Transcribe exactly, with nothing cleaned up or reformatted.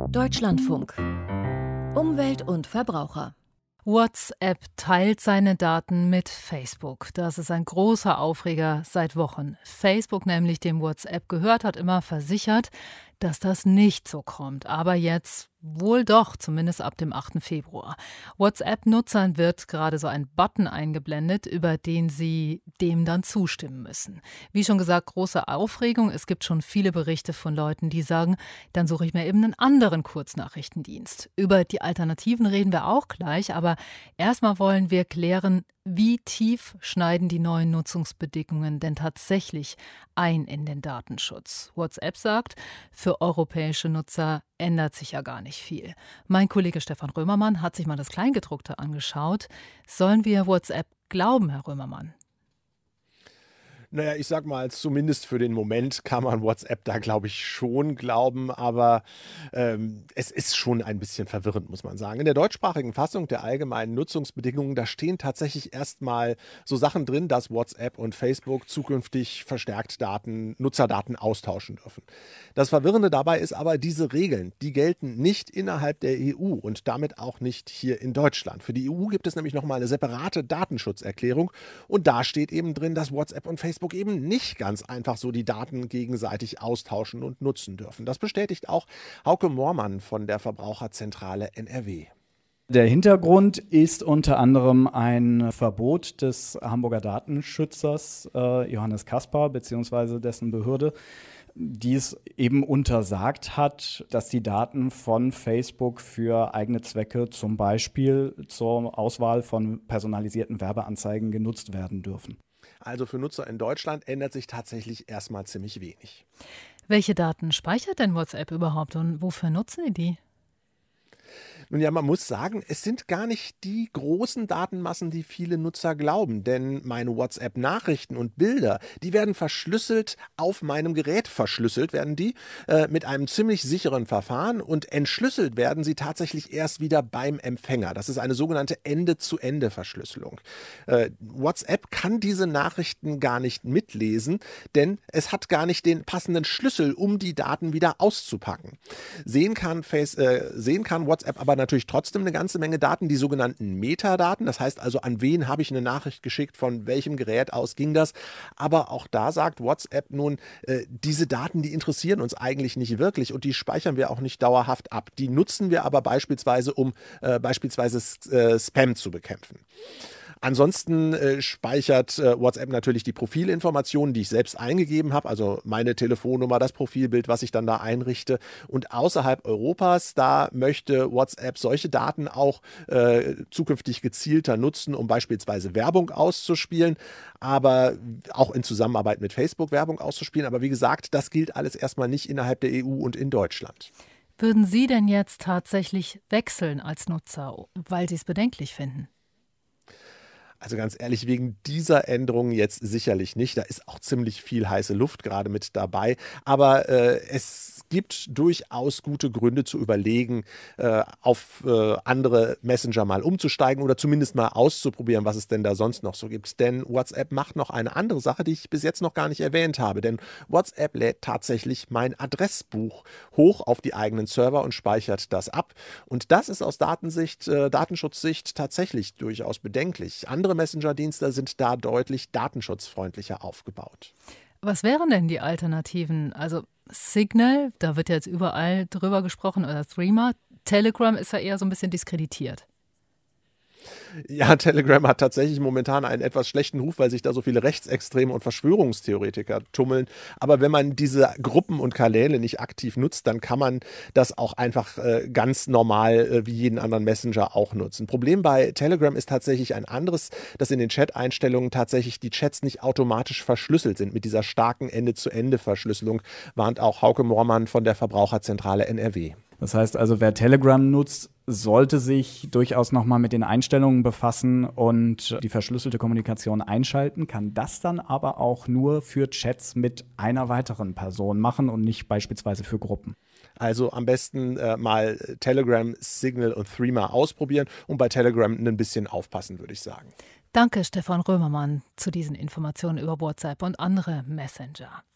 Deutschlandfunk. Umwelt und Verbraucher. WhatsApp teilt seine Daten mit Facebook. Das ist ein großer Aufreger seit Wochen. Facebook, nämlich dem WhatsApp gehört, hat immer versichert, dass das nicht so kommt. Aber jetzt wohl doch, zumindest ab dem achten Februar. WhatsApp-Nutzern wird gerade so ein Button eingeblendet, über den sie dem dann zustimmen müssen. Wie schon gesagt, große Aufregung. Es gibt schon viele Berichte von Leuten, die sagen, dann suche ich mir eben einen anderen Kurznachrichtendienst. Über die Alternativen reden wir auch gleich, aber erstmal wollen wir klären, wie tief schneiden die neuen Nutzungsbedingungen denn tatsächlich ein in den Datenschutz? WhatsApp sagt, für europäische Nutzer ändert sich ja gar nicht viel. Mein Kollege Stefan Römermann hat sich mal das Kleingedruckte angeschaut. Sollen wir WhatsApp glauben, Herr Römermann? Naja, ich sag mal, zumindest für den Moment kann man WhatsApp da, glaube ich, schon glauben, aber ähm, es ist schon ein bisschen verwirrend, muss man sagen. In der deutschsprachigen Fassung der allgemeinen Nutzungsbedingungen, da stehen tatsächlich erstmal so Sachen drin, dass WhatsApp und Facebook zukünftig verstärkt Daten, Nutzerdaten austauschen dürfen. Das Verwirrende dabei ist aber, diese Regeln, die gelten nicht innerhalb der E U und damit auch nicht hier in Deutschland. Für die E U gibt es nämlich nochmal eine separate Datenschutzerklärung und da steht eben drin, dass WhatsApp und Facebook eben nicht ganz einfach so die Daten gegenseitig austauschen und nutzen dürfen. Das bestätigt auch Hauke Moormann von der Verbraucherzentrale N R W. Der Hintergrund ist unter anderem ein Verbot des Hamburger Datenschützers äh, Johannes Kaspar bzw. dessen Behörde, die es eben untersagt hat, dass die Daten von Facebook für eigene Zwecke, zum Beispiel zur Auswahl von personalisierten Werbeanzeigen, genutzt werden dürfen. Also für Nutzer in Deutschland ändert sich tatsächlich erstmal ziemlich wenig. Welche Daten speichert denn WhatsApp überhaupt und wofür nutzen die die? Nun ja, man muss sagen, es sind gar nicht die großen Datenmassen, die viele Nutzer glauben. Denn meine WhatsApp-Nachrichten und Bilder, die werden verschlüsselt, auf meinem Gerät verschlüsselt werden die, äh, mit einem ziemlich sicheren Verfahren. Und entschlüsselt werden sie tatsächlich erst wieder beim Empfänger. Das ist eine sogenannte Ende-zu-Ende-Verschlüsselung. Äh, WhatsApp kann diese Nachrichten gar nicht mitlesen, denn es hat gar nicht den passenden Schlüssel, um die Daten wieder auszupacken. Sehen kann, Face, äh, sehen kann WhatsApp aber natürlich trotzdem eine ganze Menge Daten, die sogenannten Metadaten. Das heißt also, an wen habe ich eine Nachricht geschickt, von welchem Gerät aus ging das. Aber auch da sagt WhatsApp nun, äh, diese Daten, die interessieren uns eigentlich nicht wirklich und die speichern wir auch nicht dauerhaft ab. Die nutzen wir aber beispielsweise, um äh, beispielsweise äh, Spam zu bekämpfen. Ansonsten äh, speichert äh, WhatsApp natürlich die Profilinformationen, die ich selbst eingegeben habe, also meine Telefonnummer, das Profilbild, was ich dann da einrichte. Und außerhalb Europas, da möchte WhatsApp solche Daten auch äh, zukünftig gezielter nutzen, um beispielsweise Werbung auszuspielen, aber auch in Zusammenarbeit mit Facebook Werbung auszuspielen. Aber wie gesagt, das gilt alles erstmal nicht innerhalb der E U und in Deutschland. Würden Sie denn jetzt tatsächlich wechseln als Nutzer, weil Sie es bedenklich finden? Also ganz ehrlich, wegen dieser Änderung jetzt sicherlich nicht. Da ist auch ziemlich viel heiße Luft gerade mit dabei. Aber äh, es gibt durchaus gute Gründe zu überlegen, äh, auf äh, andere Messenger mal umzusteigen oder zumindest mal auszuprobieren, was es denn da sonst noch so gibt. Denn WhatsApp macht noch eine andere Sache, die ich bis jetzt noch gar nicht erwähnt habe. Denn WhatsApp lädt tatsächlich mein Adressbuch hoch auf die eigenen Server und speichert das ab. Und das ist aus Datensicht, äh, Datenschutzsicht tatsächlich durchaus bedenklich. Andere Messenger-Dienste sind da deutlich datenschutzfreundlicher aufgebaut. Was wären denn die Alternativen? Also Signal, da wird ja jetzt überall drüber gesprochen, oder Threema. Telegram ist ja eher so ein bisschen diskreditiert. Ja, Telegram hat tatsächlich momentan einen etwas schlechten Ruf, weil sich da so viele Rechtsextreme und Verschwörungstheoretiker tummeln. Aber wenn man diese Gruppen und Kanäle nicht aktiv nutzt, dann kann man das auch einfach äh, ganz normal äh, wie jeden anderen Messenger auch nutzen. Problem bei Telegram ist tatsächlich ein anderes, dass in den Chat-Einstellungen tatsächlich die Chats nicht automatisch verschlüsselt sind. Mit dieser starken Ende-zu-Ende-Verschlüsselung warnt auch Hauke Moormann von der Verbraucherzentrale N R W. Das heißt also, wer Telegram nutzt, sollte sich durchaus nochmal mit den Einstellungen befassen und die verschlüsselte Kommunikation einschalten, kann das dann aber auch nur für Chats mit einer weiteren Person machen und nicht beispielsweise für Gruppen. Also am besten äh, mal Telegram, Signal und Threema ausprobieren und bei Telegram ein bisschen aufpassen, würde ich sagen. Danke, Stefan Römermann, zu diesen Informationen über WhatsApp und andere Messenger.